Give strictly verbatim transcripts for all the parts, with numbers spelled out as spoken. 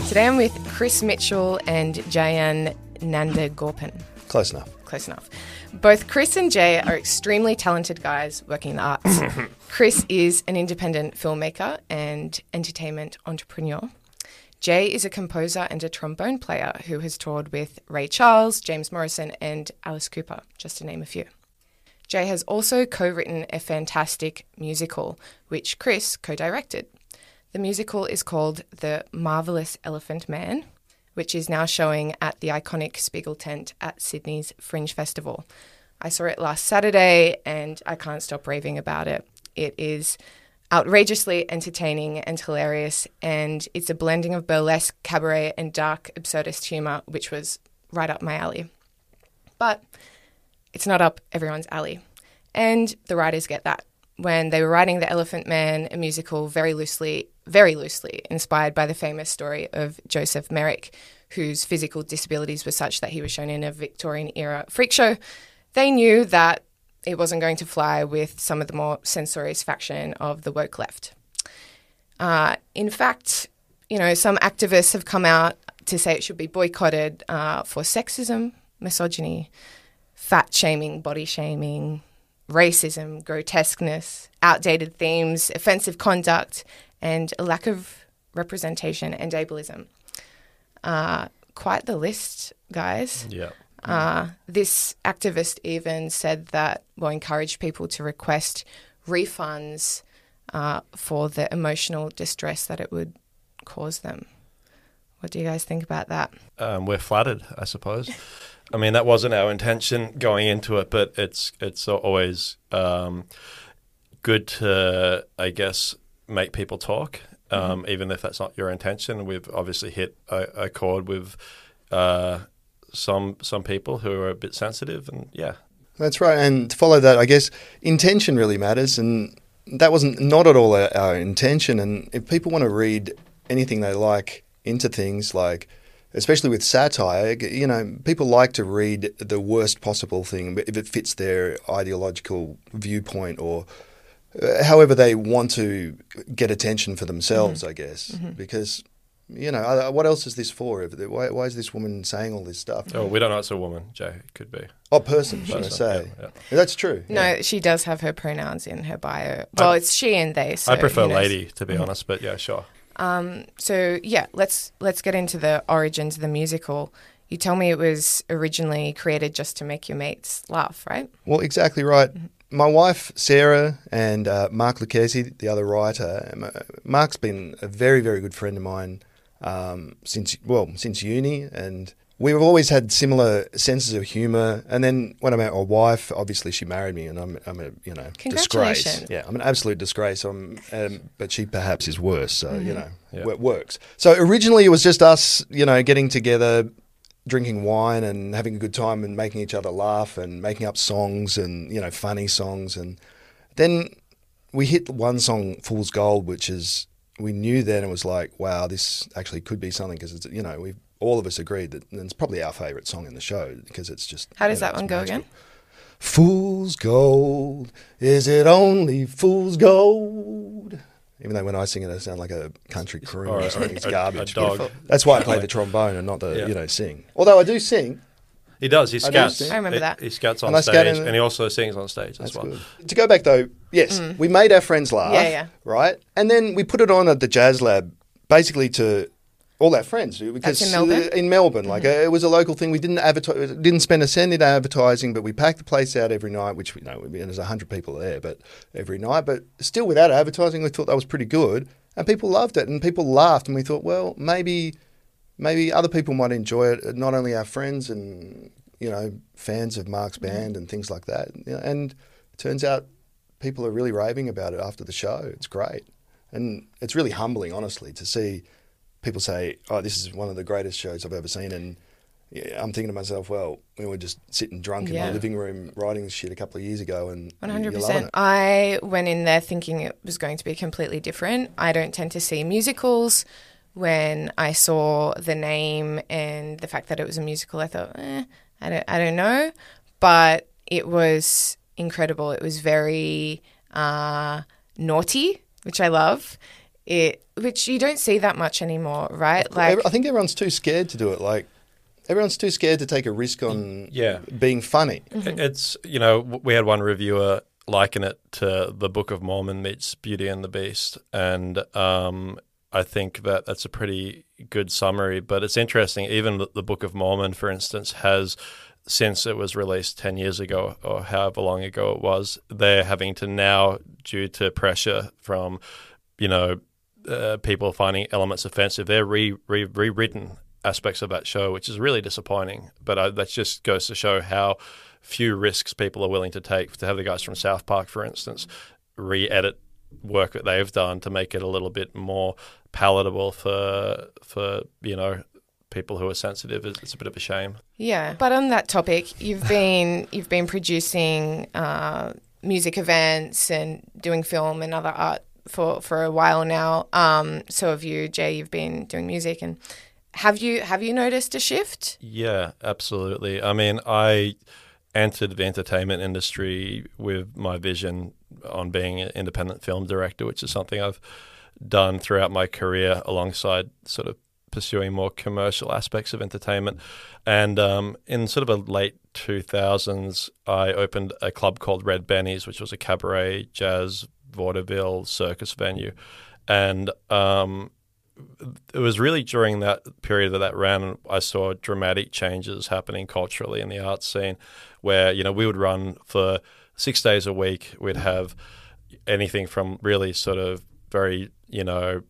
Today I'm with Chris Mitchell and Jayan Nandagorpan. Close enough. Close enough. Both Chris and Jay are extremely talented guys working in the arts. Chris is an independent filmmaker and entertainment entrepreneur. Jay is a composer and a trombone player who has toured with Ray Charles, James Morrison and Alice Cooper, just to name a few. Jay has also co-written a fantastic musical, which Chris co-directed. The musical is called The Marvelous Elephant Man, which is now showing at the iconic Spiegel tent at Sydney's Fringe Festival. I saw it last Saturday and I can't stop raving about it. It is outrageously entertaining and hilarious, and it's a blending of burlesque, cabaret and dark absurdist humour, which was right up my alley. But it's not up everyone's alley, and the writers get that. When they were writing The Elephant Man, a musical very loosely, very loosely inspired by the famous story of Joseph Merrick, whose physical disabilities were such that he was shown in a Victorian-era freak show, they knew that it wasn't going to fly with some of the more censorious faction of the woke left. Uh, in fact, you know, some activists have come out to say it should be boycotted uh, for sexism, misogyny, fat-shaming, body-shaming, racism, grotesqueness, outdated themes, offensive conduct, and a lack of representation and ableism. Uh, quite the list, guys. Yeah. Uh, this activist even said that, well, encouraged people to request refunds uh, for the emotional distress that it would cause them. What do you guys think about that? Um, we're flattered, I suppose. I mean, that wasn't our intention going into it, but it's it's always um, good to, I guess, make people talk, um, mm-hmm. even if that's not your intention. We've obviously hit a, a chord with uh, some some people who are a bit sensitive, and yeah. That's right. And to follow that, I guess intention really matters, and that wasn't not at all our, our intention. And if people want to read anything they like into things like, especially with satire, you know, people like to read the worst possible thing if it fits their ideological viewpoint or uh, however they want to get attention for themselves, mm-hmm. I guess. Mm-hmm. Because, you know, what else is this for? Why, why is this woman saying all this stuff? Oh, we don't know it's a woman, Jay. It could be. Oh, person, should I say. Yeah, yeah. That's true. No, yeah. She does have her pronouns in her bio. Well, I, it's she and they. So I prefer lady, to be mm-hmm. honest, but yeah, sure. Um, so yeah, let's let's get into the origins of the musical. You tell me it was originally created just to make your mates laugh, right? Well, exactly right. Mm-hmm. My wife, Sarah, and uh, Mark Lucchese, the other writer, Mark's been a very, very good friend of mine um, since, well, since uni, and we've always had similar senses of humour. And then when I met my wife, obviously she married me, and I'm, I'm a you know disgrace. Yeah, I'm an absolute disgrace. I'm, um, but she perhaps is worse. So mm-hmm. you know, yeah. it works. So originally it was just us, you know, getting together, drinking wine, and having a good time, and making each other laugh, and making up songs, and you know, funny songs. And then we hit one song, "Fool's Gold," which is we knew then it was like, wow, this actually could be something, because it's you know we. All of us agreed that it's probably our favourite song in the show because it's just... How does you know, that one go magical. again? Fool's gold, is it only fool's gold? Even though when I sing it, I sound like a country croon or, or something. It's garbage. A dog. That's why I play the trombone and not the, yeah. you know, sing. Although I do sing. He does. He scouts. I, I remember he, that. He scouts on and stage, in, and he also sings on stage that's as well. Good. To go back though, yes, mm. we made our friends laugh, yeah, yeah. right? And then we put it on at the Jazz Lab, basically to... all our friends, because That's in Melbourne. Uh, in Melbourne, like mm-hmm. uh, it was a local thing. We didn't advertise, didn't spend a cent in advertising, but we packed the place out every night. Which you know, and there's a hundred people there, but every night. But still, without advertising, we thought that was pretty good, and people loved it, and people laughed, and we thought, well, maybe, maybe other people might enjoy it. Not only our friends and you know fans of Mark's band and things like that. You know, and it turns out people are really raving about it after the show. It's great, and it's really humbling, honestly, to see. People say, oh, this is one of the greatest shows I've ever seen. And yeah, I'm thinking to myself, well, we were just sitting drunk yeah. in my living room writing this shit a couple of years ago. And one hundred percent. I went in there thinking it was going to be completely different. I don't tend to see musicals. When I saw the name and the fact that it was a musical, I thought, eh, I don't, I don't know. But it was incredible. It was very uh, naughty, which I love. it, which you don't see that much anymore, right? Like, I think everyone's too scared to do it. Like, everyone's too scared to take a risk on yeah. being funny. Mm-hmm. It's, you know, we had one reviewer liken it to the Book of Mormon meets Beauty and the Beast. And um, I think that that's a pretty good summary. But it's interesting, even the, the Book of Mormon, for instance, has, since it was released ten years ago or however long ago it was, they're having to now, due to pressure from, you know, uh, people finding elements offensive, they're re, re, rewritten aspects of that show, which is really disappointing. But uh, that just goes to show how few risks people are willing to take. To have the guys from South Park, for instance, re-edit work that they've done to make it a little bit more palatable for, for you know, people who are sensitive, it's a bit of a shame. Yeah, but on that topic, you've been you've been producing uh, music events and doing film and other art for, for a while now. Um, so have you, Jay. You've been doing music, and have you have you noticed a shift? Yeah, absolutely. I mean, I entered the entertainment industry with my vision on being an independent film director, which is something I've done throughout my career alongside sort of pursuing more commercial aspects of entertainment. And um, in sort of a late two thousands, I opened a club called Red Benny's, which was a cabaret, jazz, vaudeville, circus venue. And um, it was really during that period that that ran, I saw dramatic changes happening culturally in the arts scene, where, you know, we would run for six days a week. We'd have anything from really sort of very, you know,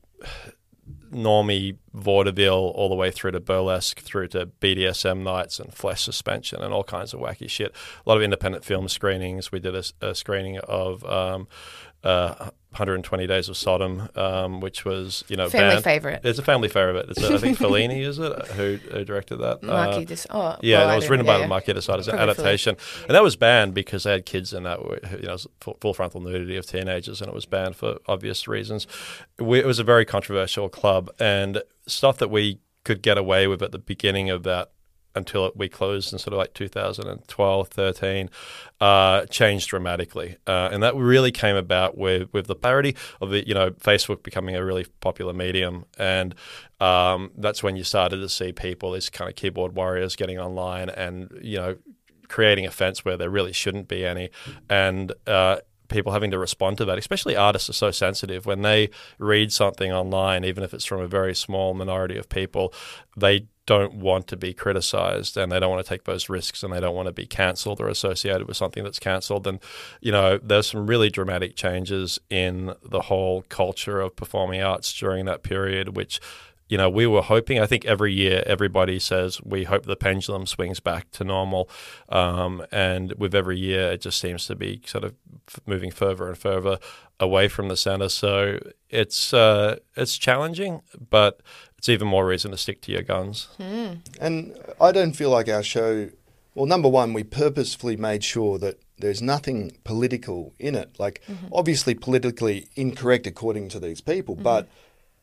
normie vaudeville all the way through to burlesque, through to B D S M nights and flesh suspension and all kinds of wacky shit. A lot of independent film screenings. We did a, a screening of um, uh, one hundred twenty Days of Sodom, um, which was, you know, family banned. favorite. It's a family favorite. It's a, I think Fellini, is it, who, who directed that? Marquis uh, de Oh, yeah, well, that was written yeah, by yeah. Marquis de Sade as an Probably adaptation, and that was banned because they had kids in that. You know, full, full frontal nudity of teenagers, and it was banned for obvious reasons. We, it was a very controversial club, and stuff that we could get away with at the beginning of that until it, we closed in sort of like two thousand twelve, thirteen, uh, changed dramatically. Uh, and that really came about with, with the parody of the, you know, Facebook becoming a really popular medium. And um, that's when you started to see people, these kind of keyboard warriors, getting online and, you know, creating offense where there really shouldn't be any. And uh, people having to respond to that, especially artists are so sensitive. When they read something online, even if it's from a very small minority of people, they don't want to be criticized, and they don't want to take those risks, and they don't want to be cancelled or associated with something that's cancelled. And, you know, there's some really dramatic changes in the whole culture of performing arts during that period, which, you know, we were hoping, I think every year everybody says we hope the pendulum swings back to normal. Um, and with every year, it just seems to be sort of moving further and further away from the center. So it's uh, it's challenging, but it's even more reason to stick to your guns. Mm. And I don't feel like our show, well, number one, we purposefully made sure that there's nothing political in it. Like, mm-hmm. obviously politically incorrect according to these people, mm-hmm. but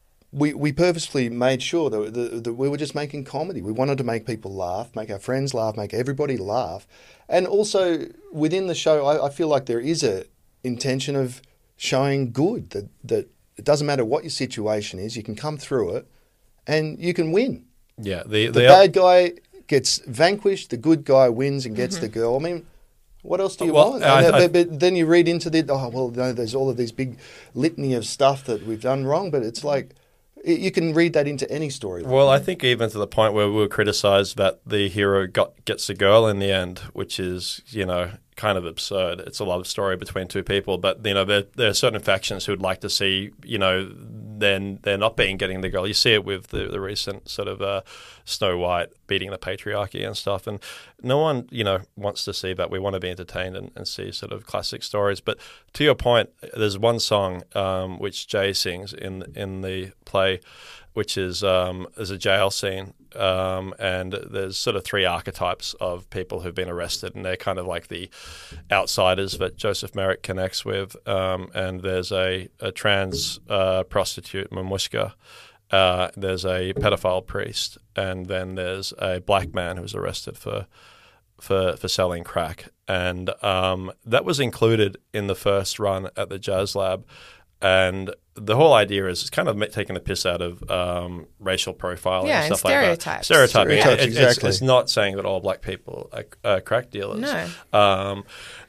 we we purposefully made sure that, that, that we were just making comedy. We wanted to make people laugh, make our friends laugh, make everybody laugh. And also within the show, I, I feel like there is a intention of showing good, that, that it doesn't matter what your situation is, you can come through it and you can win. Yeah, the, the the bad guy gets vanquished, the good guy wins and gets mm-hmm. the girl. I mean, what else do you well, want? I, and, I, but, but then you read into the, oh, well, no, there's all of these big litany of stuff that we've done wrong, but it's like, you can read that into any story. Well, I think even to the point where we were criticised that the hero got gets a girl in the end, which is, you know, kind of absurd. It's a love story between two people, but, you know, there, there are certain factions who would like to see, you know, then they're not being getting the girl. You see it with the, the recent sort of uh, Snow White beating the patriarchy and stuff, and no one, you know, wants to see that. We want to be entertained and, and see sort of classic stories. But to your point, there's one song um, which Jay sings in in the play, which is um, there's a jail scene, um, and there's sort of three archetypes of people who've been arrested, and they're kind of like the outsiders that Joseph Merrick connects with. Um, and there's a, a trans uh, prostitute, Mamushka. Uh, there's a pedophile priest, and then there's a black man who's arrested for for for selling crack. And um, that was included in the first run at the Jazz Lab. and the whole idea is it's kind of taking the piss out of um, racial profiling Yeah, and and stuff like that. stereotypes. Stereotyping. Stereotypes, It- it's, exactly. it's not saying that all black people are uh, crack dealers. No. Um,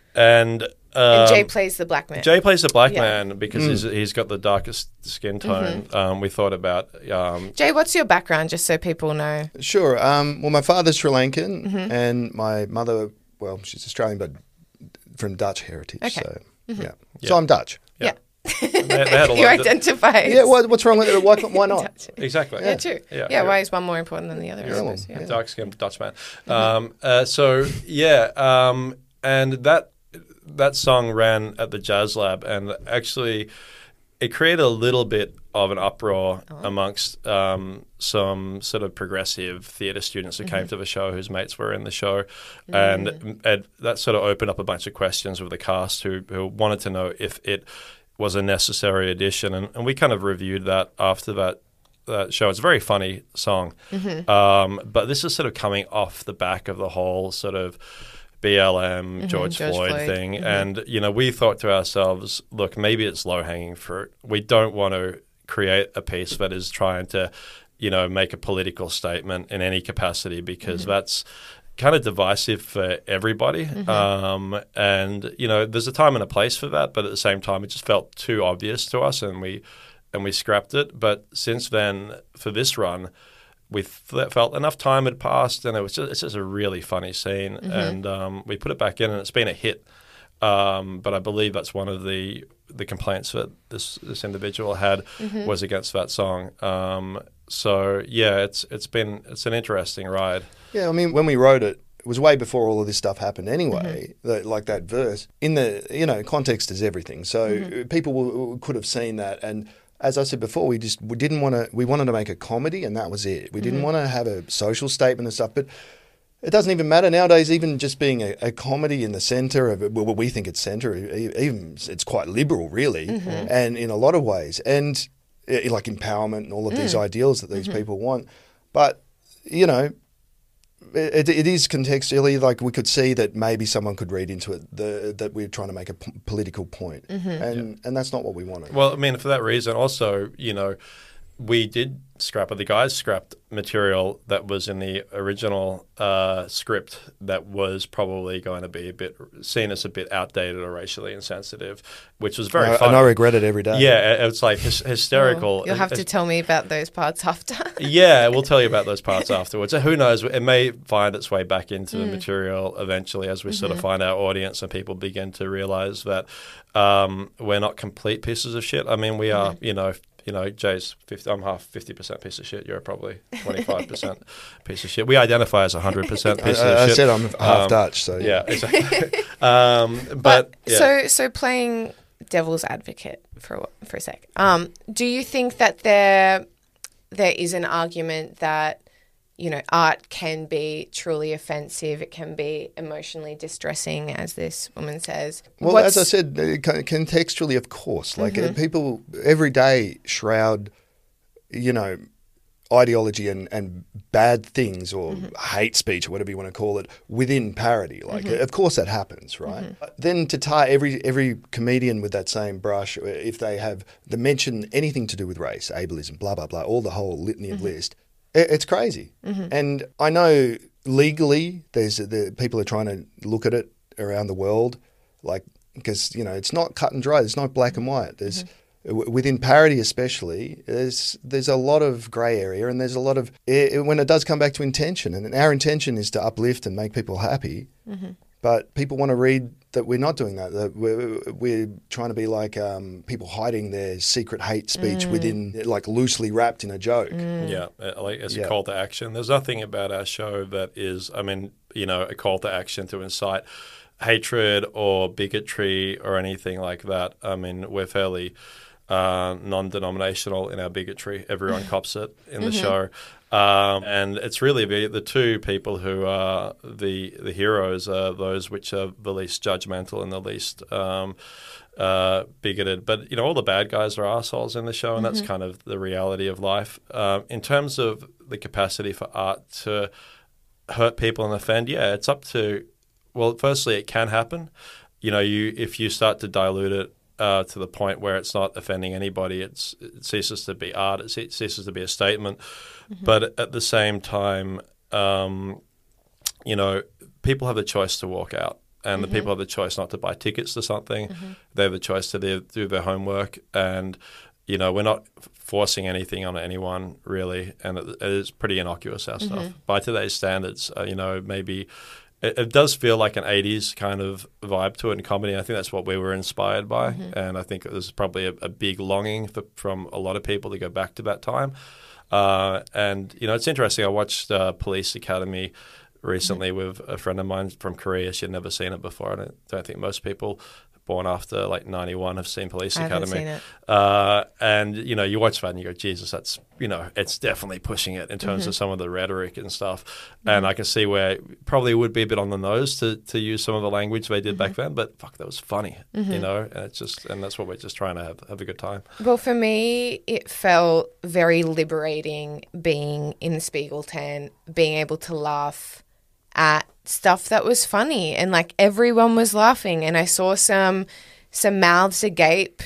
and um, And Jay plays the black man. Jay plays the black Yeah. man because he's, he's got the darkest skin tone. Mm-hmm. Um, we thought about um, Jay, what's your background, just so people know? Sure. Um, well, my father's Sri Lankan, Mm-hmm. and my mother, well, she's Australian, but from Dutch heritage. Okay. So, Mm-hmm. yeah. Yeah. So I'm Dutch. Yeah. they, they had a You lot of- identify. Yeah. What, what's wrong with it? Why, why not? exactly. Yeah, true. Yeah. Yeah, why is one more important than the other? I Yeah, well, suppose. Yeah. yeah. Dark skinned Dutch man. Um, uh, so yeah, um, and that that song ran at the Jazz Lab, and actually it created a little bit of an uproar amongst um, some sort of progressive theatre students who came to the show, whose mates were in the show, and, and that sort of opened up a bunch of questions with the cast who, who wanted to know if it was a necessary addition, and, and we kind of reviewed that after that that show. It's a very funny song, um, but this is sort of coming off the back of the whole sort of B L M, George, George Floyd, Floyd. thing. And, you know, we thought to ourselves, look, maybe it's low-hanging fruit. We don't want to create a piece that is trying to, you know, make a political statement in any capacity, because that's kind of divisive for everybody. Um, and, you know, there's a time and a place for that, but at the same time, it just felt too obvious to us, and we and we scrapped it. But since then, for this run, we th- felt enough time had passed, and it was just, it's just a really funny scene, and um, we put it back in, and it's been a hit. Um, but I believe that's one of the the complaints that this this individual had was against that song. Um, so yeah, it's it's been it's an interesting ride. Yeah, I mean, when we wrote it, it was way before all of this stuff happened anyway, that, like that verse. In the, you know, context is everything. So people will, could have seen that. And as I said before, we just we didn't want to, we wanted to make a comedy, and that was it. We didn't want to have a social statement and stuff. But it doesn't even matter nowadays, even just being a, a comedy in the centre of it. Well, we think it's centre, even it's quite liberal, really, and in a lot of ways. And eh, like empowerment and all of these ideals that these people want. But, you know, It, it is contextually, like we could see that maybe someone could read into it the, that we're trying to make a p- political point, and and that's not what we wanted. Well, I mean, for that reason, also, you know, we did scrap, or the guys scrapped material that was in the original uh, script that was probably going to be a bit seen as a bit outdated or racially insensitive, which was very I, funny. and I regret it every day. Yeah, it's like hys- hysterical. Well, you'll have to tell me about those parts after. Yeah, we'll tell you about those parts afterwards. Who knows? It may find its way back into the material eventually as we sort of find our audience and people begin to realize that um, we're not complete pieces of shit. I mean, we are, you know, you know, Jay's fifty, I'm half fifty percent piece of shit. You're probably twenty-five percent piece of shit. We identify as one hundred percent I, piece I, of I shit. said I'm half Um, Dutch, so Yeah, exactly. um, but But yeah. so so playing devil's advocate for a wh- for a sec. Um, do you think that there there is an argument that, you know, art can be truly offensive? It can be emotionally distressing, as this woman says. Well, What's- as I said, uh, con- contextually, of course. Like Mm-hmm. uh, people every day shroud, you know, ideology and, and bad things or Mm-hmm. hate speech or whatever you want to call it within parody. Like, Mm-hmm. of course that happens, right? But then to tie every every comedian with that same brush, if they have the mention anything to do with race, ableism, blah blah blah, all the whole litany of list, it, it's crazy. And I know legally, there's the people are trying to look at it around the world, like because you know it's not cut and dry. There's not black and white. There's w- within parody, especially, there's there's a lot of grey area, and there's a lot of eh, when it does come back to intention. And our intention is to uplift and make people happy, but people want to read that we're not doing that. That we're, we're trying to be like um, people hiding their secret hate speech within, like loosely wrapped in a joke. Yeah, uh, like as a Yeah. call to action. There's nothing about our show that is, I mean, you know, a call to action to incite hatred or bigotry or anything like that. I mean, we're fairly uh, non-denominational in our bigotry. Everyone cops it in the show. Um, and it's really the, the two people who are the the heroes are those which are the least judgmental and the least um, uh, bigoted. But, you know, all the bad guys are assholes in the show, and that's kind of the reality of life. Um, in terms of the capacity for art to hurt people and offend, yeah, it's up to, well, firstly, it can happen. You know, you if you start to dilute it uh, to the point where it's not offending anybody. It's, it ceases to be art. It ce- ceases to be a statement. Mm-hmm. But at the same time, um, you know, people have the choice to walk out. And mm-hmm. the people have the choice not to buy tickets to something. Mm-hmm. They have the choice to do, do their homework. And, you know, we're not forcing anything on anyone, really. And it, it is pretty innocuous, our mm-hmm. stuff. By today's standards, uh, you know, maybe it, it does feel like an eighties kind of vibe to it in comedy. I think that's what we were inspired by. Mm-hmm. And I think there's probably a, a big longing for, from a lot of people to go back to that time. Uh, and, you know, it's interesting. I watched uh, Police Academy recently mm-hmm. with a friend of mine from Korea. She had never seen it before. I don't, don't think most people born after like ninety-one have seen Police I Academy. Haven't seen it. Uh, and, you know, you watch that and you go, Jesus, that's, you know, it's definitely pushing it in terms mm-hmm. of some of the rhetoric and stuff. Mm-hmm. And I can see where it probably would be a bit on the nose to, to use some of the language they did mm-hmm. back then, but fuck, that was funny, mm-hmm. you know, and it's just, and that's what we're just trying to have, have a good time. Well, for me, it felt very liberating being in the Spiegel tent, being able to laugh at stuff that was funny, and like everyone was laughing, and I saw some some mouths agape,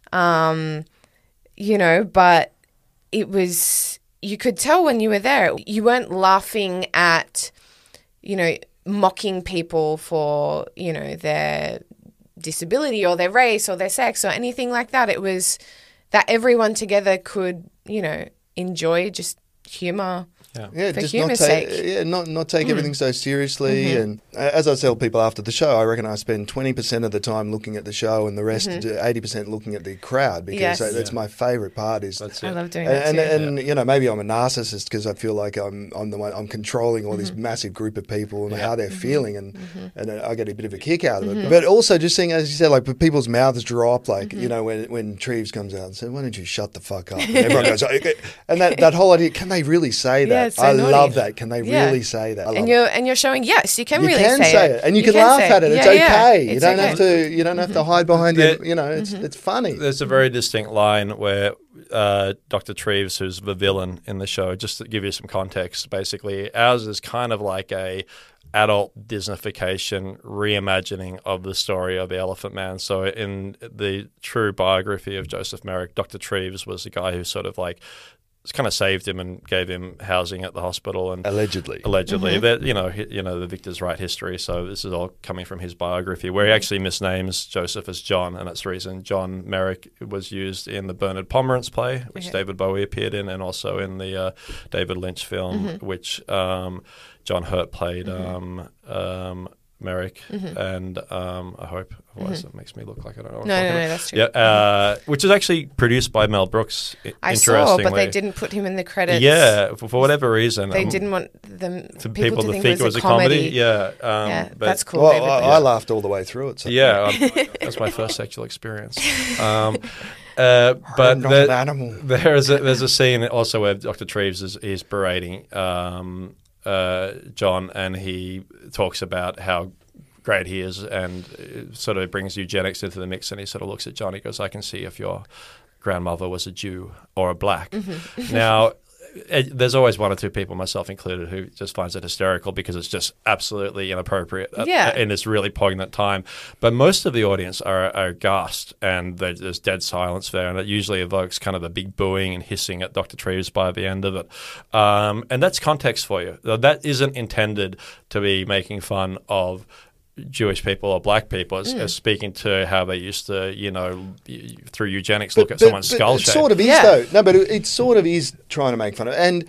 um, you know, but it was, you could tell when you were there, you weren't laughing at, you know, mocking people for, you know, their disability or their race or their sex or anything like that. It was that everyone together could, you know, enjoy just humour. Yeah, yeah for just humour's not take, sake. yeah, not not take Mm. everything so seriously. Mm-hmm. And as I tell people after the show, I reckon I spend twenty percent of the time looking at the show, and the rest Mm-hmm. eighty percent looking at the crowd, because Yes. that's Yeah. my favourite part. Is That's I it. love doing and that too. and, and you know, maybe I'm a narcissist because I feel like I'm I'm the one I'm controlling all this Mm-hmm. massive group of people and Yeah. how they're feeling, and Mm-hmm. and I get a bit of a kick out of it. But also just seeing, as you said, like people's mouths drop, like Mm-hmm. you know, when when Treves comes out and says, "Why don't you shut the fuck up?" And everyone goes, "Okay." And that that whole idea, can they really say that? Yeah, it's so I naughty. love that. Can they Yeah. really say that? I love and it. you're and you're showing, yes, you can You really can say, say it, and you, can, laugh say at it. It's Yeah, okay. yeah. You It's don't okay. have to. You don't have to hide behind There- it. You know, it's it's funny. There's a very distinct line where uh, Doctor Treves, who's the villain in the show, just to give you some context, basically, ours is kind of like a adult Disneyfication reimagining of the story of the Elephant Man. So in the true biography of Joseph Merrick, Doctor Treves was the guy who sort of like kind of saved him and gave him housing at the hospital, and Allegedly. allegedly Mm-hmm. that you know he, you know the victors write history, so this is all coming from his biography, where he actually misnames Joseph as John, and that's the reason John Merrick was used in the Bernard Pomerantz play, which Okay. David Bowie appeared in, and also in the uh, David Lynch film, Mm-hmm. which um, John Hurt played Mm-hmm. um, um, Merrick, and um, I hope, otherwise it makes me look like I don't know what No, I'm no, talking no, about. that's true. Yeah, uh, which is actually produced by Mel Brooks. i- I saw, interestingly. but they didn't put him in the credits. Yeah, for, for whatever reason. They um, didn't want them to people, people, to to think, it was a comedy. Yeah, um, Yeah, but that's cool. Well, David. I, Yeah. I laughed all the way through it. So. Yeah, um, that's my first sexual experience. Um, uh, but I'm not the- an animal. there's a, there's a scene also where Doctor Treves is, is berating um, uh, John, and he talks about how great he is, and it sort of brings eugenics into the mix, and he sort of looks at John, he goes, I can see if your grandmother was a Jew or a black. Mm-hmm. Now, it, there's always one or two people, myself included, who just finds it hysterical because it's just absolutely inappropriate at- Yeah. in this really poignant time. But most of the audience are, are aghast, and there- there's dead silence there, and it usually evokes kind of a big booing and hissing at Doctor Treves by the end of it. Um, and that's context for you. That isn't intended to be making fun of Jewish people or black people, as, Mm. as speaking to how they used to, you know, y- through eugenics, look at someone's skull it shape. sort of is, Yeah. though. No, but it, it sort of is trying to make fun of it. And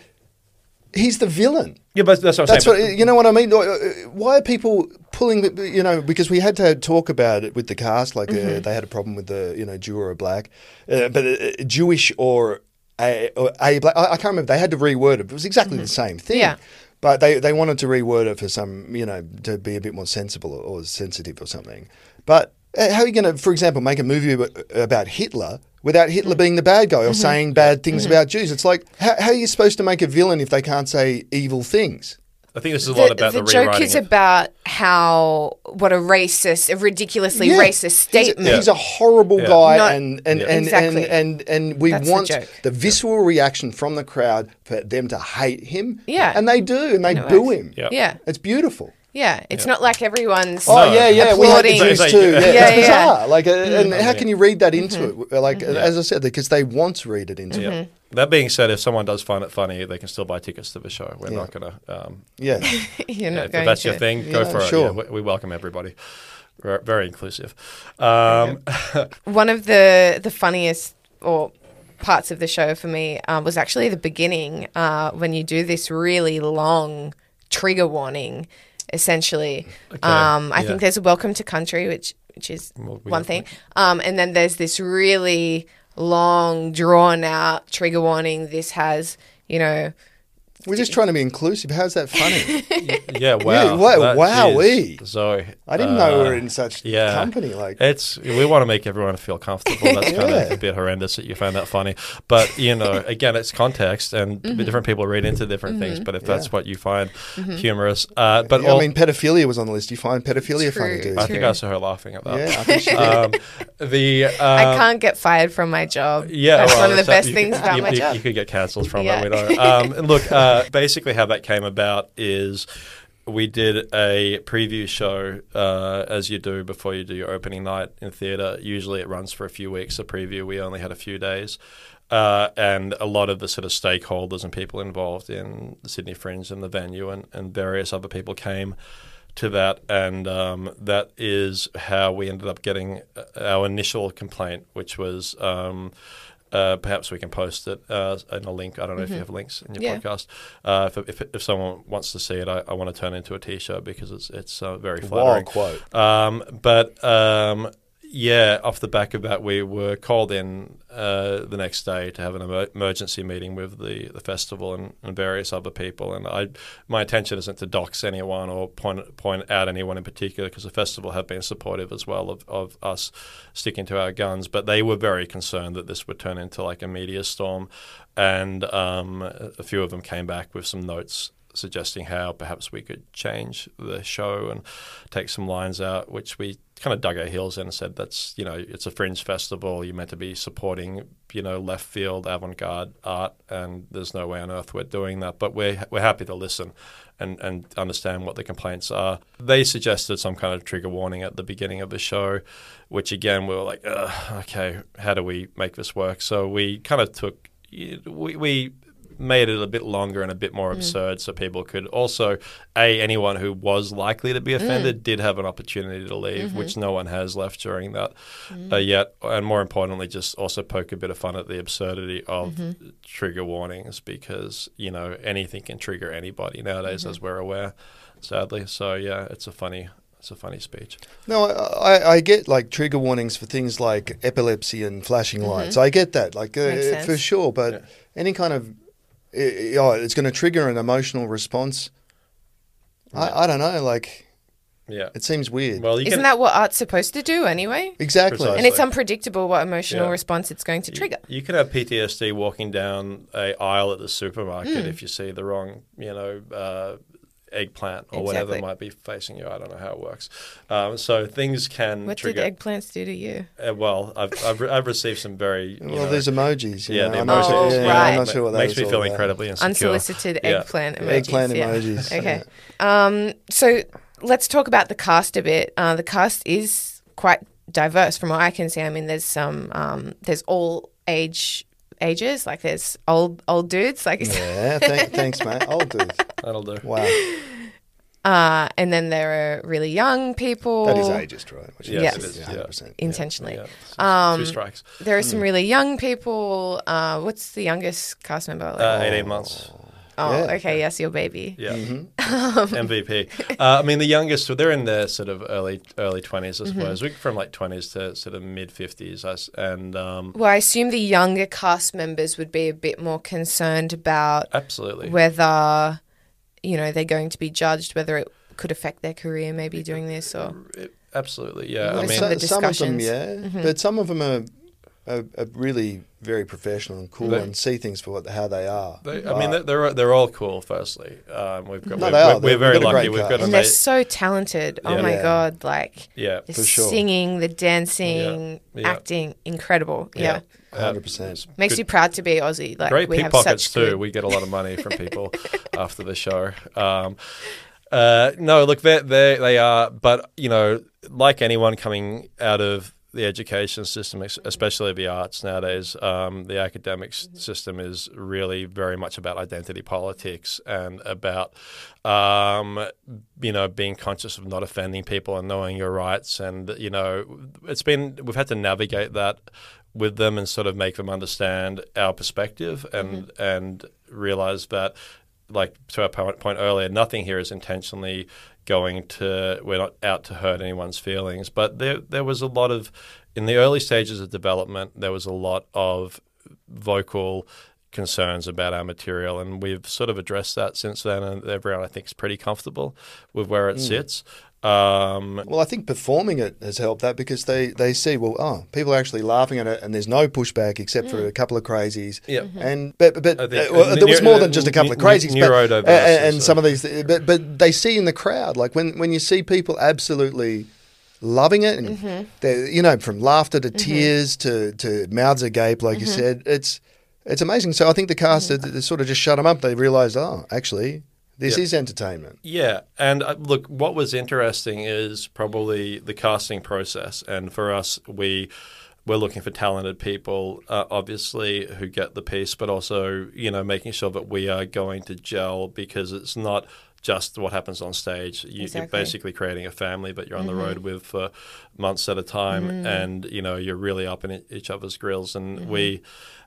he's the villain. Yeah, but that's what I'm That's saying. what, you know what I mean? Why are people pulling, the, you know, because we had to talk about it with the cast, like Mm-hmm. uh, they had a problem with the, you know, Jew or a black, uh, but uh, Jewish or a, or a black, I, I can't remember, they had to reword it. It was exactly the same thing. Yeah. But they, they wanted to reword it for some, you know, to be a bit more sensible or, or sensitive or something. But uh, how are you going to, for example, make a movie about, about Hitler without Hitler being the bad guy or saying bad things about Jews? It's like, how, how are you supposed to make a villain if they can't say evil things? I think this is a lot about the, the joke rewriting is of- about how what a racist, a ridiculously Yeah. racist He's a, statement. he's a horrible Yeah. guy, Not- and and, Yeah. and, Exactly. and, and and we That's the want joke. the visceral reaction from the crowd for them to hate him. Yeah. and they do, and they And it boo works. him. Yeah. Yeah. It's beautiful. Yeah, it's not like everyone's Oh yeah, yeah, we had the applauding. Jews It's too. like- Yeah, Yeah, it's yeah. bizarre. Like, uh, and how Yeah. can you read that into Mm-hmm. it? Like, as I said, because they want to read it into Yeah. it. That being said, if someone does find it funny, they can still buy tickets to the show. We're Yeah. not going to. Um, Yeah, You're not if going that's to. your thing, go Yeah, for sure. it. Yeah, we, we welcome everybody. We're very inclusive. Um, One of the the funniest or parts of the show for me uh, was actually the beginning uh, when you do this really long trigger warning. Essentially, um, I yeah. think there's a welcome to country, which which is Well, we one have- thing, um, and then there's this really long, drawn out trigger warning. This has, you know, we're just trying to be inclusive. How's that funny? yeah, wow. wa- That wowee. is- Zoe. I didn't know we uh, were in such yeah. company. Like, It's we want to make everyone feel comfortable. That's kind Yeah. of a bit horrendous that you found that funny, but you know, again, it's context, and different people read into different things. But if that's Yeah. what you find humorous, uh, but I all, mean, pedophilia was on the list. You find pedophilia True. funny, dude? I True. think I saw her laughing at that. Yeah, I think she did. Um, the uh, I can't get fired from my job. Yeah, that's well, one of the so best you things could- about you, my you- job. You could get cancelled from Yeah. that. We know. Um, and look, uh, basically, how that came about is we did a preview show, uh, as you do before you do your opening night in theatre. Usually, it runs for a few weeks. A preview, we only had a few days. Uh, and a lot of the sort of stakeholders and people involved in the Sydney Fringe and the venue and, and various other people came to that, and um, that is how we ended up getting our initial complaint, which was um, uh, perhaps we can post it uh, in a link. I don't know if you have links in your Yeah. podcast. Uh, if, if if someone wants to see it, I, I want to turn it into a T-shirt because it's it's uh, very Wild flattering. quote. Um, but um, yeah, off the back of that, we were called in uh, the next day to have an emer- emergency meeting with the, the festival and, and various other people. And I, my intention isn't to dox anyone or point point out anyone in particular, because the festival have been supportive as well of, of us sticking to our guns. But they were very concerned that this would turn into like a media storm, and um, a few of them came back with some notes suggesting how perhaps we could change the show and take some lines out, which we kind of dug our heels in and said, that's, you know, it's a fringe festival. You're meant to be supporting, you know, left field avant-garde art, and there's no way on earth we're doing that. But we're, we're happy to listen and, and understand what the complaints are. They suggested some kind of trigger warning at the beginning of the show, which again, we were like, okay, how do we make this work? So we kind of took, we, we made it a bit longer and a bit more absurd, so people could also, A, anyone who was likely to be offended did have an opportunity to leave, which no one has left during that uh, yet. And more importantly, just also poke a bit of fun at the absurdity of trigger warnings, because, you know, anything can trigger anybody nowadays, as we're aware, sadly. So, yeah, it's a funny... It's a funny speech. No, I, I, I get like trigger warnings for things like epilepsy and flashing lights. I get that, like uh, Makes sense. for sure. But Yeah. any kind of, uh, oh, it's going to trigger an emotional response. I, I don't know. Like, Yeah. it seems weird. Well, you Isn't can, that what art's supposed to do anyway? Exactly. Precisely. And it's unpredictable what emotional Yeah. response it's going to trigger. You can have P T S D walking down a aisle at the supermarket Mm. if you see the wrong, you know, uh, eggplant or whatever Exactly. might be facing you. I don't know how it works. Um, so things can What trigger. did eggplants do to you? uh, well, I've, I've re- I've received some very. You Well, know, there's emojis. You yeah, know, the I'm not sure, Oh, yeah, right. I'm not sure what that makes is me all feel about. incredibly insecure. Unsolicited Yeah. eggplant emojis. Eggplant yeah. emojis. Okay. Um, so let's talk about the cast a bit. Uh, the cast is quite diverse from what I can see. I mean, there's some, um, there's all age ages. Like there's old old dudes. Like, Yeah, th- thanks, mate. I'll do. That'll do. Wow, uh, and then there are really young people. that is ageist, right? Which Yes, Yes. it is. yeah, Yeah. one hundred percent. Intentionally. Yeah. Um, Two strikes. There are some really young people. Uh, what's the youngest cast member? Like, Uh, eighteen months. oh, yeah. okay. Yes, your baby. Yeah, Mm-hmm. M V P. Uh, I mean, the youngest, so they're in their sort of early early twenties, Mm-hmm. I suppose. We from like twenties to sort of mid fifties, and um, Well, I assume the younger cast members would be a bit more concerned about absolutely. whether, you know, they're going to be judged, whether it could affect their career maybe doing this or... It- absolutely, yeah. What I are mean, some of the some of them, discussions? yeah, Mm-hmm. but some of them are, are, are really very professional and cool They- and see things for what how they are. They, I mean, they're, they're they're all cool. Firstly, um, we've got No, we're, they are. we're, we're They've very got a lucky. great We've got cast. a And they're mate. so talented. Oh Yeah. my Yeah. God, like Yeah, the For sure. singing, the dancing, Yeah. Yeah. acting, incredible. Yeah. one hundred percent. Makes Good- you proud to be Aussie. Like Great we have pickpockets such too. good... We get a lot of money from people after the show. Um, Uh, no, look, they they they are, but you know, like anyone coming out of the education system, especially the arts nowadays, um, the academic system is really very much about identity politics and about, um, you know, being conscious of not offending people and knowing your rights. And, you know, it's been, we've had to navigate that with them and sort of make them understand our perspective and, mm-hmm. and realize that, like to our point earlier, nothing here is intentionally going to, we're not out to hurt anyone's feelings. But there there was a lot of, in the early stages of development, there was a lot of vocal concerns about our material, and we've sort of addressed that since then, and everyone I think is pretty comfortable with where it mm. sits. Um, well, I think performing it has helped that because they, they see, well, oh, people are actually laughing at it and there's no pushback except mm. for a couple of crazies. Yeah. Mm-hmm. And but, but uh, well, there was more than just a couple of crazies. But, uh, and some of these, but, but they see in the crowd, like when, when you see people absolutely loving it, and mm-hmm. they're, you know, from laughter to mm-hmm. tears to, to mouths agape, like mm-hmm. you said, it's it's amazing. So I think the cast mm-hmm. they sort of just shut them up. They realised, oh, actually, this yep. is entertainment. Yeah, and uh, look, what was interesting is probably the casting process, and for us, we we're looking for talented people, uh, obviously, who get the piece, but also, you know, making sure that we are going to gel, because it's not just what happens on stage. You, exactly. You're basically creating a family, but you're on mm-hmm. the road with for months at a time, mm. and you know you're really up in each other's grills. And mm-hmm. we,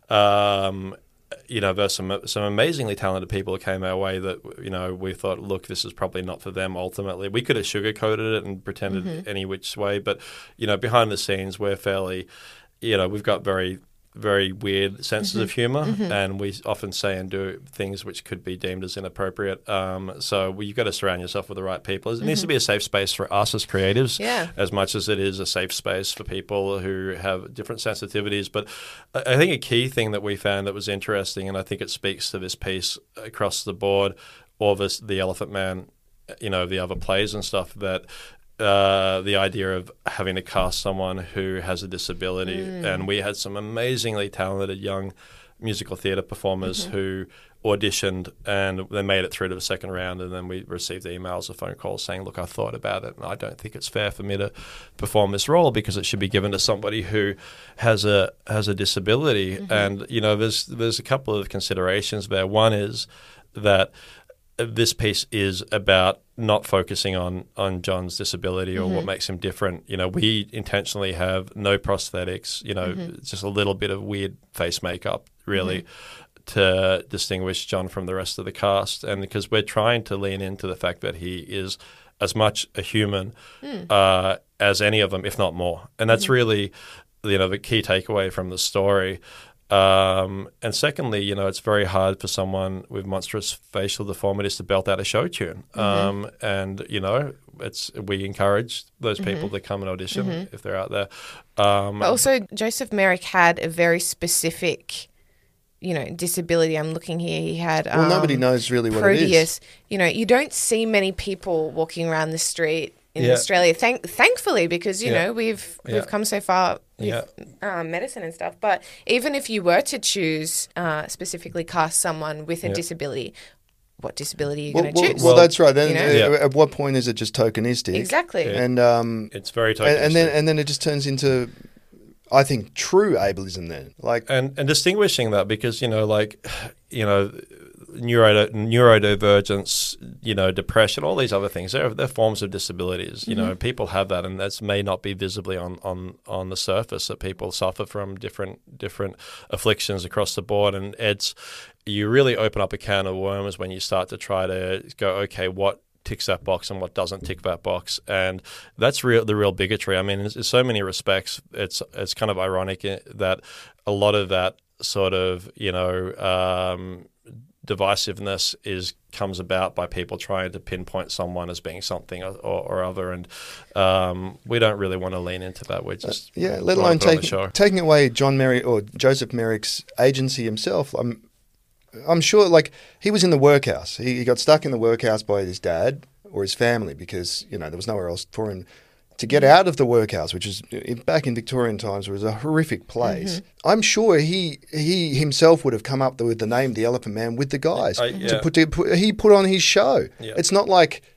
um, you know, there's some some amazingly talented people who came our way that you know we thought, look, this is probably not for them. Ultimately, we could have sugarcoated it and pretended mm-hmm. any which way, but you know, behind the scenes, we're fairly, you know, we've got very. very weird senses mm-hmm. of humor, mm-hmm. and we often say and do things which could be deemed as inappropriate. Um, so we, you've got to surround yourself with the right people. It mm-hmm. needs to be a safe space for us as creatives, yeah. as much as it is a safe space for people who have different sensitivities. But I think a key thing that we found that was interesting, and I think it speaks to this piece across the board, or this, the Elephant Man, you know, the other plays and stuff, that Uh, the idea of having to cast someone who has a disability. Mm. And we had some amazingly talented young musical theatre performers mm-hmm. who auditioned, and they made it through to the second round, and then we received emails or phone calls saying, look, I thought about it, and I don't think it's fair for me to perform this role because it should be given to somebody who has a has a disability. Mm-hmm. And, you know, there's there's a couple of considerations there. One is that this piece is about not focusing on, on John's disability or mm-hmm. what makes him different. You know, we intentionally have no prosthetics, you know, mm-hmm. just a little bit of weird face makeup, really, mm-hmm. to distinguish John from the rest of the cast. And because we're trying to lean into the fact that he is as much a human mm. uh, as any of them, if not more. And that's mm-hmm. really, you know, the key takeaway from the story. Um, and secondly, you know, it's very hard for someone with monstrous facial deformities to belt out a show tune. Mm-hmm. Um, and, you know, it's we encourage those people mm-hmm. to come and audition mm-hmm. if they're out there. Um, but also, Joseph Merrick had a very specific, you know, disability. I'm looking here. He had Well, um, nobody knows really what Proteus. It is. You know, you don't see many people walking around the street in yeah. Australia, thank, thankfully, because, you yeah. know, we've yeah. we've come so far with yeah. um, medicine and stuff. But even if you were to choose uh, specifically cast someone with a yeah. disability, what disability are you well, going to well, choose? Well, that's right. Then you know? uh, yeah. at what point is it just tokenistic? Exactly. Yeah. And um, it's very tokenistic. And, and then and then it just turns into, I think, true ableism then. Like and and distinguishing that, because, you know, like, you know, neuro neurodivergence, you know, depression, all these other things, they're, they're forms of disabilities. You mm-hmm. know, people have that, and that may not be visibly on, on, on the surface, that people suffer from different different afflictions across the board. And it's, you really open up a can of worms when you start to try to go, okay, what ticks that box and what doesn't tick that box, and that's real the real bigotry. I mean, in, in so many respects, it's it's kind of ironic that a lot of that sort of, you know, um, divisiveness is comes about by people trying to pinpoint someone as being something or, or, or other, and um, we don't really want to lean into that. We're just uh, yeah, let alone take, taking away John Merrick or Joseph Merrick's agency himself. I'm I'm sure, like, he was in the workhouse. He, he got stuck in the workhouse by his dad or his family because, you know, there was nowhere else for him to get out of the workhouse, which is back in Victorian times was a horrific place. Mm-hmm. I'm sure he he himself would have come up with the name The Elephant Man with the guys. I, yeah. to put, to put he put on his show. Yeah. It's not like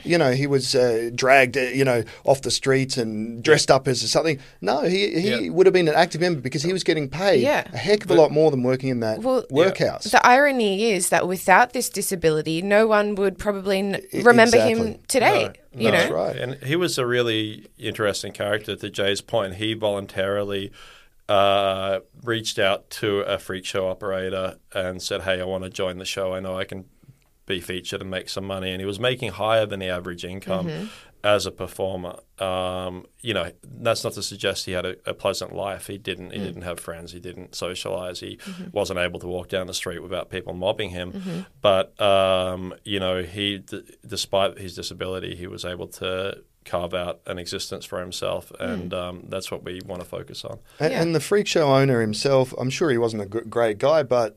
you know, he was uh, dragged, uh, you know, off the streets and dressed up as something. No, he, he Yeah. would have been an active member because he was getting paid Yeah. a heck of a lot more than working in that Well, workhouse. The irony is that without this disability, no one would probably n- remember exactly. him today. No, you no, know, That's right. And he was a really interesting character. To Jay's point, he voluntarily uh, reached out to a freak show operator and said, "Hey, I want to join the show. I know I can be featured and make some money." And he was making higher than the average income Mm-hmm. as a performer. Um, you know, that's not to suggest he had a, a pleasant life. He didn't. He Mm. didn't have friends. He didn't socialize. He Mm-hmm. wasn't able to walk down the street without people mobbing him. But um, you know, he, d- despite his disability, he was able to carve out an existence for himself, and um, that's what we want to focus on. And, Yeah. and the freak show owner himself, I'm sure he wasn't a gr- great guy, but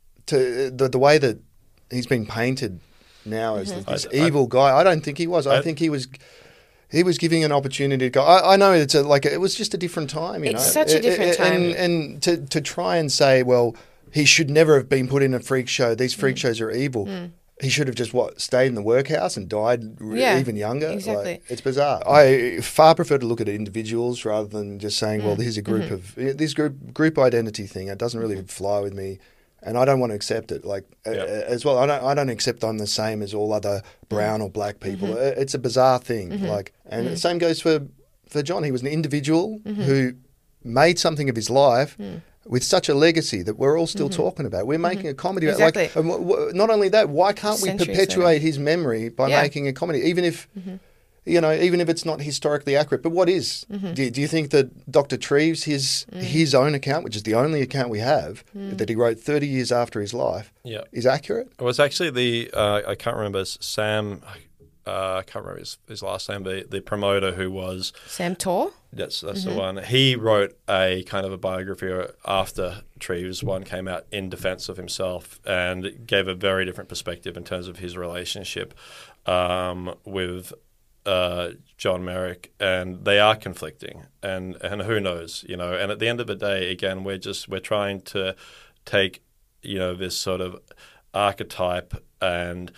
to the, the way that he's been painted now as Mm-hmm. this I- I- evil guy, I don't think he was. I, I- think he was. He was giving an opportunity to go. I, I know it's a, like it was just a different time, you It's know. such a It- different it- time. And, and to to try and say, well, he should never have been put in a freak show. These freak Mm. shows are evil. He should have just what stayed in the workhouse and died r- Yeah, even younger. exactly. Like, it's bizarre. I far prefer to look at individuals rather than just saying, Mm. well, here's a group Mm-hmm. of this group group identity thing. It doesn't really fly with me. And I don't want to accept it, like Yeah. uh, as well. I don't. I don't accept I'm the same as all other brown or black people. Uh, It's a bizarre thing. Like, and the same goes for for John. He was an individual who made something of his life with such a legacy that we're all still talking about. We're making a comedy about. Exactly. Like, and w- w- not only that, why can't we Centuries perpetuate his memory by Yeah. making a comedy, even if. You know, even if it's not historically accurate, but what is? Do, do you think that Doctor Treves, his his own account, which is the only account we have that he wrote thirty years after his life, Yeah. is accurate? It was actually the uh, I can't remember Sam. Uh, I can't remember his, his last name. The the promoter who was Sam Tor. that's that's the one. He wrote a kind of a biography after Treves one came out in defense of himself and gave a very different perspective in terms of his relationship um, with. Uh, John Merrick, and they are conflicting, and and who knows, you know. And at the end of the day, again, we're just we're trying to take, you know, this sort of archetype and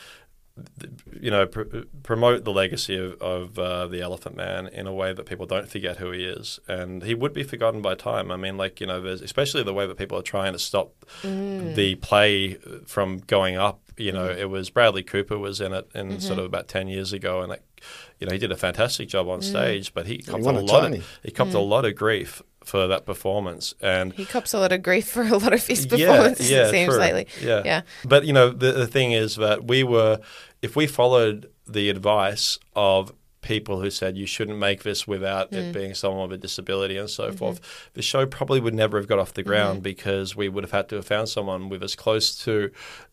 you know pr- promote the legacy of, of uh, the Elephant Man in a way that people don't forget who he is, and he would be forgotten by time. I mean, like you know, there's especially the way that people are trying to stop the play from going up. You know, it was Bradley Cooper was in it in sort of about ten years ago, and it, you know he did a fantastic job on stage, but he copped won a a lot Tony. of he copped a lot of grief for that performance, and He cops a lot of grief for a lot of his yeah, performances, yeah, it seems true. lately. Yeah. Yeah. But, you know, the, the thing is that we were, if we followed the advice of people who said you shouldn't make this without Mm. it being someone with a disability and so Mm-hmm. forth, the show probably would never have got off the ground because we would have had to have found someone with as close to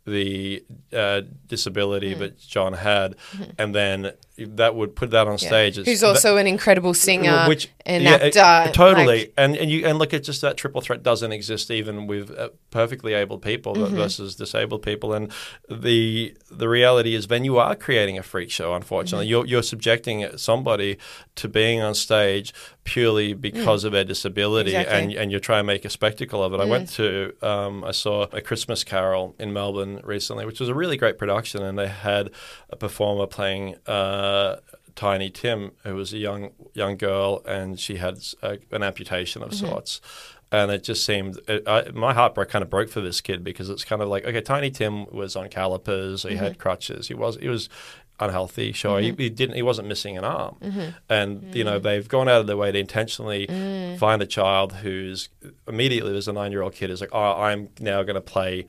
the uh, disability Mm. that John had, and then that would put that on Mm-hmm. Yeah. stage. as- Who's also an incredible singer which and yeah, actor. it- totally, like- and and you and look at just that triple threat doesn't exist even with uh, perfectly able people Mm-hmm. versus disabled people, and the the reality is then you are creating a freak show. Unfortunately, Mm-hmm. you're you're subjecting somebody to being on stage purely because of their disability, Mm. Exactly. Mm. and and you're trying to make a spectacle of it. I went to um, I saw A Christmas Carol in Melbourne recently, which was a really great production, and they had a performer playing. Uh, Tiny Tim, who was a young young girl, and she had a, an amputation of sorts. And it just seemed, it, I, my heart broke, kind of broke for this kid because it's kind of like, okay, Tiny Tim was on calipers, he had crutches, he was he was unhealthy, sure, he, he didn't, he wasn't missing an arm, and you know they've gone out of their way to intentionally find a child who's immediately there's a nine year old kid who's like, oh, I'm now going to play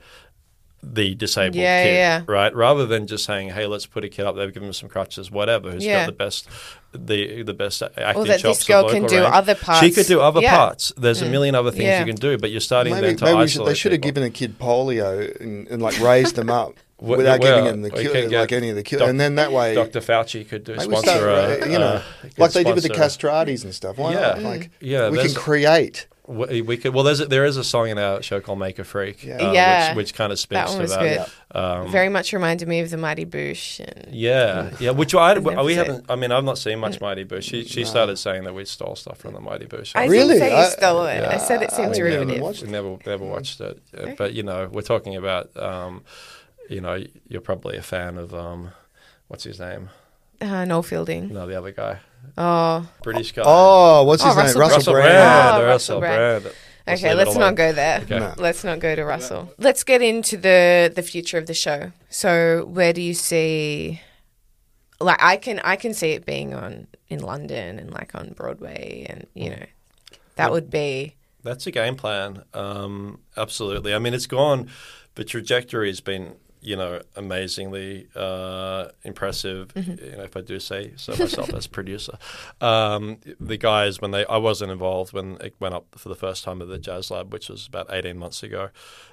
the disabled Yeah, kid, yeah. right? Rather than just saying, "Hey, let's put a kid up there, give him some crutches, whatever." Who's Yeah. got the best, the the best acting Or that chops this girl of can local do range. other parts. She could do other Yeah. parts. There's a million other things Yeah. you can do, but you're starting Maybe, then to maybe we isolate should, they should have people. given a kid polio and, and like raised them up Well, without well, giving them the we cure, could get like any of the cure, Doc- and then that way, Doctor Fauci could do maybe we sponsor, start, a, uh, you know, uh, could like they did with the sponsor- castratis and stuff. Why Yeah. not? Like, Yeah, we can there's- create. We, we could. Well, there's a, there is a song in our show called "Make a Freak," Yeah. uh, Yeah. which, which kind of speaks That one to was that. good. Um, Very much reminded me of the Mighty Boosh. And Yeah, yeah. Which I An we episode. haven't. I mean, I've not seen much Mighty Bush. She she started saying that we stole stuff from the Mighty Bush. I Really? didn't say I- you stole it. yeah. I said it seemed I derivative. never watched We never never watched it, Uh, but you know, we're talking about. Um, you know, you're probably a fan of um, what's his name, uh, Noel Fielding. No, the other guy. Oh. British guy. Oh, what's his Oh, name? Russell Russell, Russell Brand. Brand. Oh, the Russell Russell Brand. Brand. Let's Okay, leave it let's alone. not go there. Okay. No. Let's not go to Russell. Let's get into the the future of the show. So, where do you see? Like, I can I can see it being on in London and like on Broadway, and you know, that would be. That's a game plan. Um, absolutely. I mean, it's gone. The trajectory has been, you know, amazingly uh, impressive. Mm-hmm. You know, if I do say so myself as producer, um, the guys when they I wasn't involved when it went up for the first time at the Jazz Lab, which was about eighteen months ago.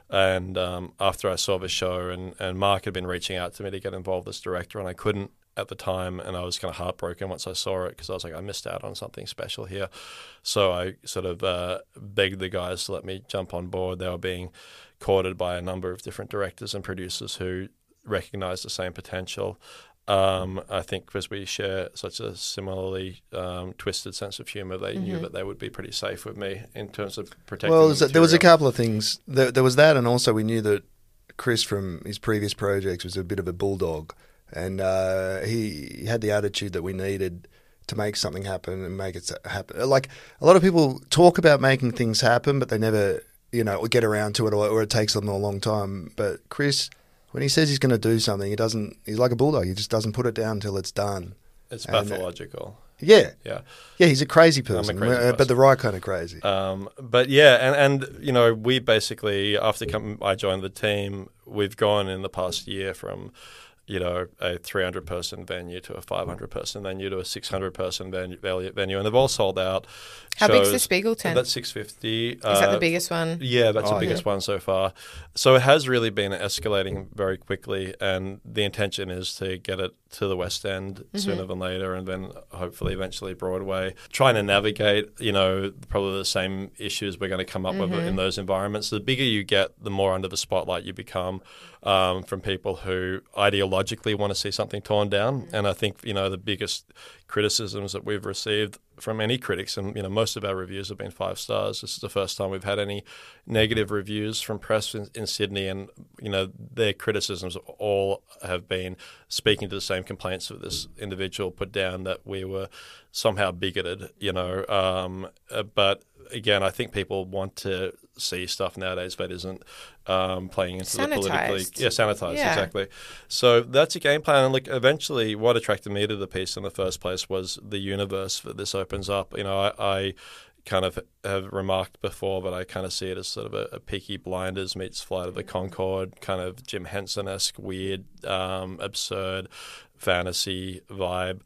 And um, after I saw the show, and, and Mark had been reaching out to me to get involved as director, and I couldn't at the time, and I was kind of heartbroken once I saw it because I was like, I missed out on something special here. So I sort of uh, begged the guys to let me jump on board. They were being courted by a number of different directors and producers who recognized the same potential. Um, I think because we share such a similarly um, twisted sense of humor, they mm-hmm. knew that they would be pretty safe with me in terms of protecting Well, the there was a material. couple of things. There, there was that, and also we knew that Chris from his previous projects was a bit of a bulldog. And uh, he had the attitude that we needed to make something happen and make it happen. Like, a lot of people talk about making things happen, but they never, you know, get around to it, or, or it takes them a long time. But Chris, when he says he's going to do something, he doesn't. He's like a bulldog. He just doesn't put it down until it's done. It's and, pathological. Yeah, yeah, yeah. He's a crazy person, I'm a crazy uh, person. but the right kind of crazy. Um, but yeah, and, and you know, we basically after come, I joined the team, we've gone in the past year from, you know, a three hundred person venue to a five hundred person venue to a six hundred person venue, venue, and they've all sold out. How shows. big's the Spiegel tent? That's six fifty. Is uh, that the biggest one? Yeah, that's oh, the biggest yeah. one so far. So it has really been escalating very quickly, and the intention is to get it to the West End mm-hmm. sooner than later, and then hopefully eventually Broadway. Trying to navigate, you know, probably the same issues we're going to come up mm-hmm. with in those environments. The bigger you get, the more under the spotlight you become um, from people who ideologically want to see something torn down. And I think, you know, the biggest criticisms that we've received from any critics, and you know, most of our reviews have been five stars. This is the first time we've had any negative reviews from press in, in Sydney, and you know, their criticisms all have been speaking to the same complaints that this individual put down, that we were somehow bigoted, you know. Um, uh, but again, I think people want to see stuff nowadays that isn't um, playing into sanitized. the politically yeah sanitized yeah. exactly. So that's a game plan. And like eventually, what attracted me to the piece in the first place was the universe that this opens up. You know, I, I kind of have remarked before, but I kind of see it as sort of a, a Peaky Blinders meets Flight of the Conchord, kind of Jim Henson-esque, weird, um, absurd fantasy vibe,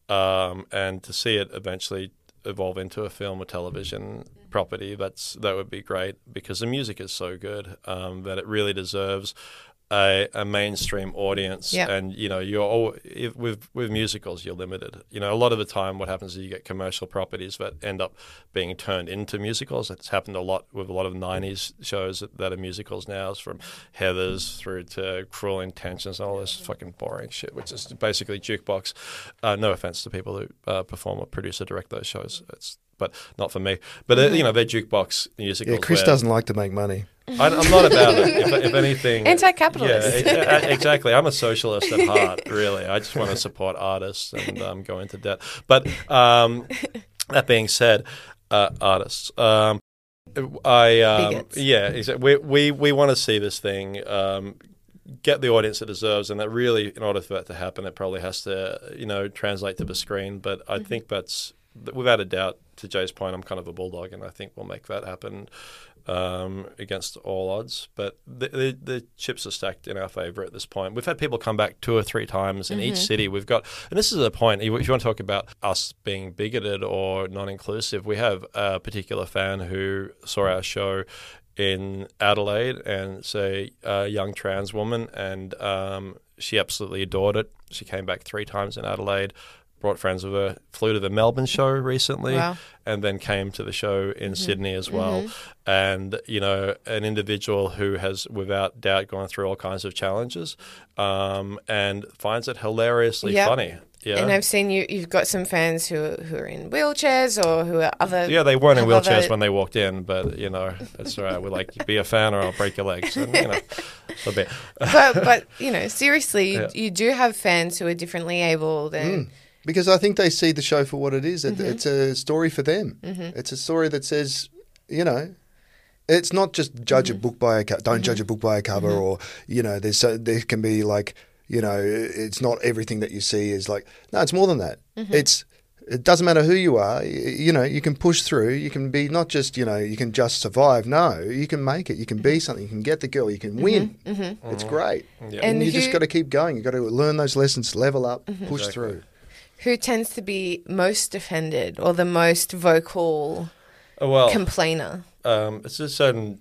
um, and to see it eventually evolve into a film or television property, that's that would be great, because the music is so good um, that it really deserves a, a mainstream audience. Yep. And you know, you're all, if, with with musicals, you're limited. You know, a lot of the time, what happens is you get commercial properties that end up being turned into musicals. It's happened a lot with a lot of nineties shows that, that are musicals now, from Heathers through to Cruel Intentions and all this fucking boring shit, which is basically jukebox. Uh, no offense to people who uh, perform or produce or direct those shows. It's but not for me. But uh, you know, they're jukebox musicals. Yeah, Chris where, doesn't like to make money. I, I'm not about it. If, if anything, anti-capitalist. Yeah, exactly. I'm a socialist at heart. Really, I just want to support artists and um, go into debt. But um, that being said, uh, artists. Um, I um, yeah, exactly. We we we want to see this thing um, get the audience it deserves, and that really, in order for that to happen, it probably has to, you know, translate to the screen. But I mm-hmm. think that's, without a doubt, to Jay's point, I'm kind of a bulldog, and I think we'll make that happen um, against all odds. But the, the, the chips are stacked in our favour at this point. We've had people come back two or three times in mm-hmm. each city. We've got, and this is a point, if you want to talk about us being bigoted or non-inclusive, we have a particular fan who saw our show in Adelaide, and say a young trans woman, and um, she absolutely adored it. She came back three times in Adelaide, brought friends with her, flew to the Melbourne show recently, wow. and then came to the show in mm-hmm. Sydney as well. Mm-hmm. And, you know, an individual who has without doubt gone through all kinds of challenges um, and finds it hilariously yep. funny. Yeah. And I've seen you. You've got some fans who who are in wheelchairs or who are other. Yeah, they weren't in have wheelchairs other- when they walked in, but you know, it's all right. We're like, be a fan or I'll break your legs. And, you know, a bit. but but you know, seriously, you, Yeah. you do have fans who are differently abled, and Mm. Because I think they see the show for what it is. It, Mm-hmm. It's a story for them. It's a story that says, you know, it's not just judge Mm-hmm. a book by a co- don't judge a book by a cover, or you know, there's so, there can be like, you know, it's not everything that you see is like. No, it's more than that. Mm-hmm. It's it doesn't matter who you are. You, you know, you can push through. You can be not just you know you can just survive. No, you can make it. You can be something. You can get the girl. You can win. It's great. Yeah. And And you just who- got to keep going. You got to learn those lessons, level up, push Exactly. through. who tends to be most offended or the most vocal Oh, well, complainer? um, it's a certain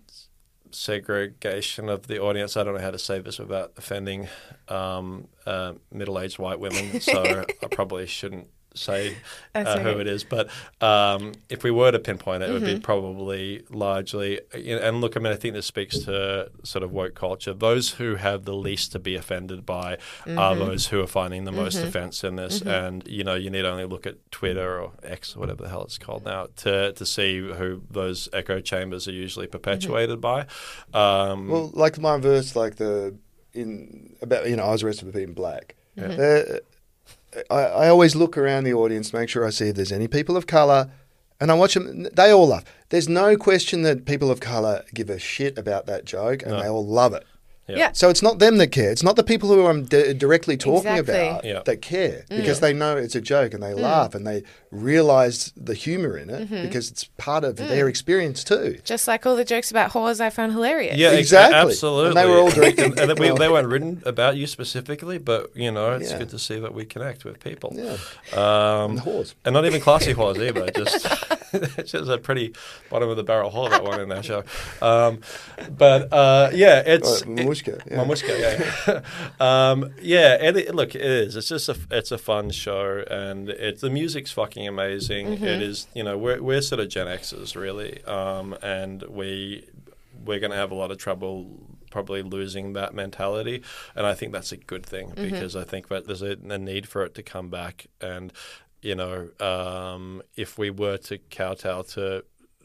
segregation of the audience. I don't know how to say this without offending um, uh, middle-aged white women, so I probably shouldn't say That's uh, who okay. it is. But um, if we were to pinpoint it, it would Mm-hmm. be probably largely. You know, and look, I mean, I think this speaks to sort of woke culture. Those who have the least to be offended by Mm-hmm. are those who are finding the most offense in this. And you know, you need only look at Twitter or X or whatever the hell it's called now to to see who those echo chambers are usually perpetuated by. Um, Well, like my verse, like the in about you know I was arrested for being black. Uh, I, I always look around the audience, make sure I see if there's any people of color, and I watch them. They all laugh. There's no question that people of color give a shit about that joke, and No. they all love it. Yeah. Yeah. So it's not them that care. It's not the people who I'm d- directly talking Exactly. about Yeah. that care because they know it's a joke and they laugh and they realize the humor in it because it's part of their experience too. Just like all the jokes about whores I found hilarious. Yeah, ex- Exactly. absolutely. And they were all directed- and, and they, well- they weren't written about you specifically, but you know, it's Yeah. good to see that we connect with people. Yeah. Um, And whores. and not even classy whores either. Just it's just a pretty bottom of the barrel whore, that one in that show. Um, but uh, yeah, it's Uh, Mamushka, yeah. Mamushka, yeah, um, yeah. And it, look, it is. It's just a it's a fun show, and it's the music's fucking amazing. It is. You know, we're we're sort of Gen Xers really, um, and we we're going to have a lot of trouble probably losing that mentality, and I think that's a good thing because I think that there's a, a need for it to come back. And you know, um, if we were to kowtow to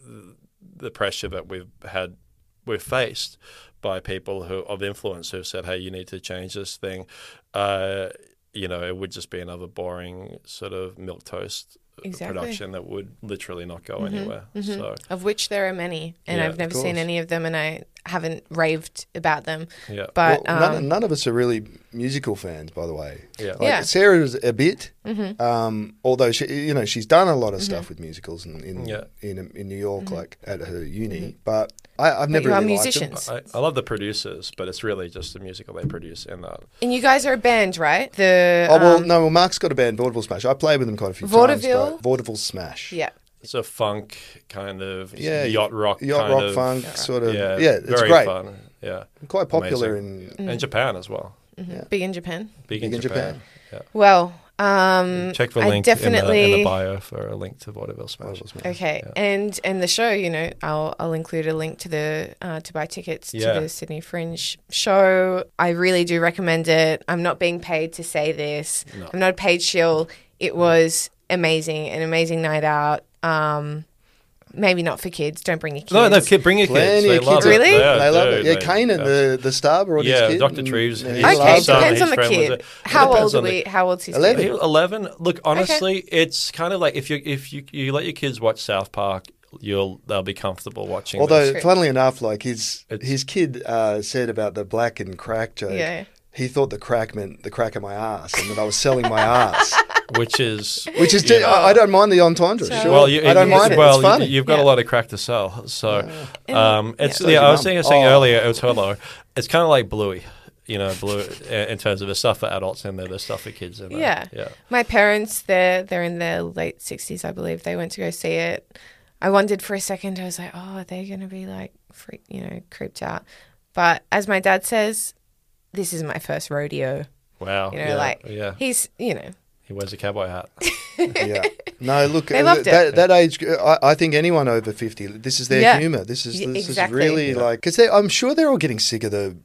the pressure that we've had, we've faced by people who of influence who've said, "Hey, you need to change this thing," uh, you know, it would just be another boring sort of milquetoast Exactly. production that would literally not go anywhere. So Of which there are many, and Yeah, I've of never seen course. any of them, and I haven't raved about them. yeah, But Well, none, um, none of us are really musical fans, by the way. yeah, Like Yeah. Sarah's a bit, um, although she, you know, she's done a lot of stuff with musicals in in, Yeah. in in New York, like at her uni. But I, I've never you are really liked them. musicians. I, I love the producers, but it's really just the musical they produce in that. And you guys are a band, right? The Oh well, um, no. Well, Mark's got a band, Vaudeville Smash. I played with them quite a few Vaudeville? times. but Vaudeville Smash. Yeah. It's a funk kind of Yeah, yacht rock, yacht kind rock of, funk sort of. Yeah, Yeah, it's very great. fun. Yeah, Quite popular Amazing. in. and Japan as well. Yeah. Big in Japan. Big, Big in in Japan. Japan. Yeah. Well, um, Check the I link in, the, definitely in the bio for a link to Vaudeville Smash. Vaudeville Smash. Okay, Yeah. and and the show, you know, I'll I'll include a link to the uh, to buy tickets Yeah. to the Sydney Fringe show. I really do recommend it. I'm not being paid to say this. No. I'm not a paid shill. It was amazing, an amazing night out. Um, maybe not for kids. Don't bring your kids. No, no, kid, bring your Plenty kids. They of love kids. it. Really? Yeah, They love dude, it. Yeah, they- Kanan, yeah. the the star, brought his Yeah, kid. Doctor and- Treves. yeah, he he Okay, loves son, it. depends his on the friend was kid. it. How Depends old are on the- we? How old's his eleven. kid? He- eleven. Look, honestly, it's kind of like if you if you you let your kids watch South Park, you'll they'll be comfortable watching. Although, this. funnily enough, like his It's- his kid uh, said about the black and crack joke. Yeah. He thought the crack meant the crack of my ass, and that I was selling my ass. which is Which is, you know, I, I don't mind the entendre. So- Sure, well, you, I don't you- mind it. Well, It's funny. you, have got Yeah. a lot of crack to sell. So, um, it's So yeah. does I your was mum. saying, saying Oh. earlier, it was hello. It's kind of like Bluey, you know, Blue in terms of the stuff for adults in there, there's stuff for kids in there. Yeah. yeah. My parents, they're they're in their late sixties, I believe. They went to go see it. I wondered for a second. I was like, oh, are they going to be like, freak, you know, creeped out? But as my dad says, this is my first rodeo. Wow. You know, yeah, like yeah, he's, you know, he wears a cowboy hat. Yeah. No, look, They uh, loved it. that, that age, I, I think anyone over fifty, this is their Yeah. humour. This is Yeah, this exactly. is really Yeah. like, because I'm sure they're all getting sick of the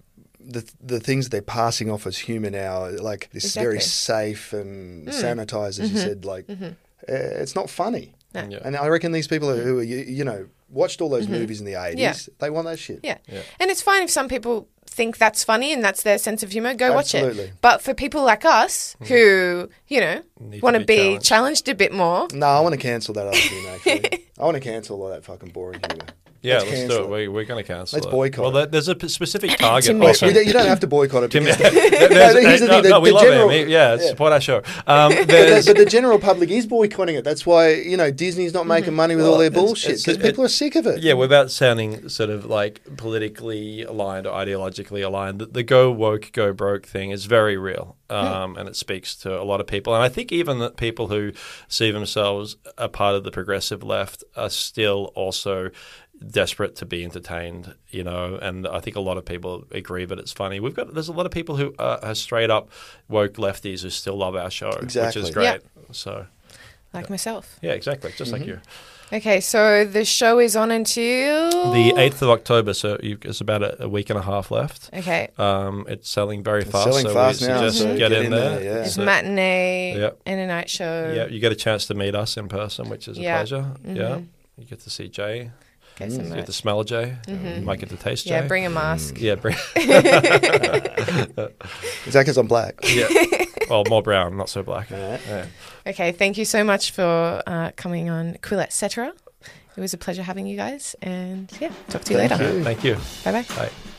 the the things that they're passing off as humour now, like this Exactly. very safe and sanitised, as you said, like uh, it's not funny. No. Yeah. And I reckon these people who are, you, you know, watched all those movies in the eighties, Yeah. they want that shit. Yeah. Yeah. And it's fine if some people think that's funny and that's their sense of humour, go watch Absolutely. it. But for people like us who, you know, Need to want to be be challenged. challenged a bit more, No, I want to cancel that other thing, actually. I want to cancel all that fucking boring humour. Yeah, Let's let's, cancel do it. it. We, we're going to cancel Let's it. boycott Well, it. there- there's a p- specific target. Timmy. also. We don't, you don't have to boycott it. Timmy- Because there's- No, here's the no, thing, the- no, we the love general- him. He- Yeah, yeah. support our show. Um, But the, there's, but the general public is boycotting it. That's why, you know, Disney's not making money with all Well, their it's- bullshit it's- because it- people are sick of it. yeah, without sounding sort of like politically aligned or ideologically aligned, the, the go woke, go broke thing is very real, um, and it speaks to a lot of people. And I think even that people who see themselves a part of the progressive left are still also desperate to be entertained, you know. And I think a lot of people agree that it's funny. We've got there's a lot of people who are, are straight up woke lefties who still love our show, Exactly. which is great. Yeah. So like myself. yeah, exactly, just like you. Okay, so the show is on until The eighth of October, so you, it's about a, a week and a half left. Okay. Um, it's selling very It's fast, selling so fast we now, suggest so get, get in in there. there, yeah. It's So- matinee Yeah. and a night show. yeah, you get a chance to meet us in person, which is a Yeah. pleasure. Yeah, you get to see Jay, Get some you get merch. to smell Jay, you might get to taste Jay. Yeah, bring a mask. Yeah, bring. Is that because I'm black? yeah. Well, more brown, not so black. Alright. Yeah. Okay, thank you so much for uh, coming on Quill et cetera. It was a pleasure having you guys, and yeah, talk to you Thank later. you. Thank you. Bye bye. Bye.